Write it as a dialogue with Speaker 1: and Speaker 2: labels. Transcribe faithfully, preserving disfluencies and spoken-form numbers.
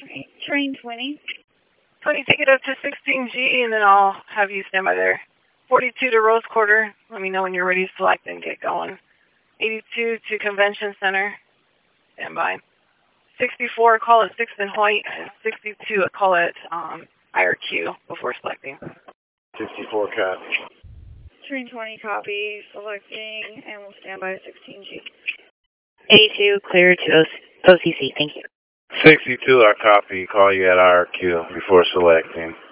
Speaker 1: Train twenty.
Speaker 2: twenty, take it up to sixteen G, and then I'll have you stand by there. forty-two to Rose Quarter. Let me know when you're ready to select and get going. eighty-two to Convention Center. Stand by. sixty-four, call it sixth and Hoyt. And sixty-two, call it um, I R Q before selecting.
Speaker 3: sixty-four, copy.
Speaker 1: Train twenty, copy. Selecting, and we'll stand by sixteen G.
Speaker 4: eighty-two, clear to O C C. Thank you.
Speaker 3: sixty-two, I copy. Call you at I R Q before selecting.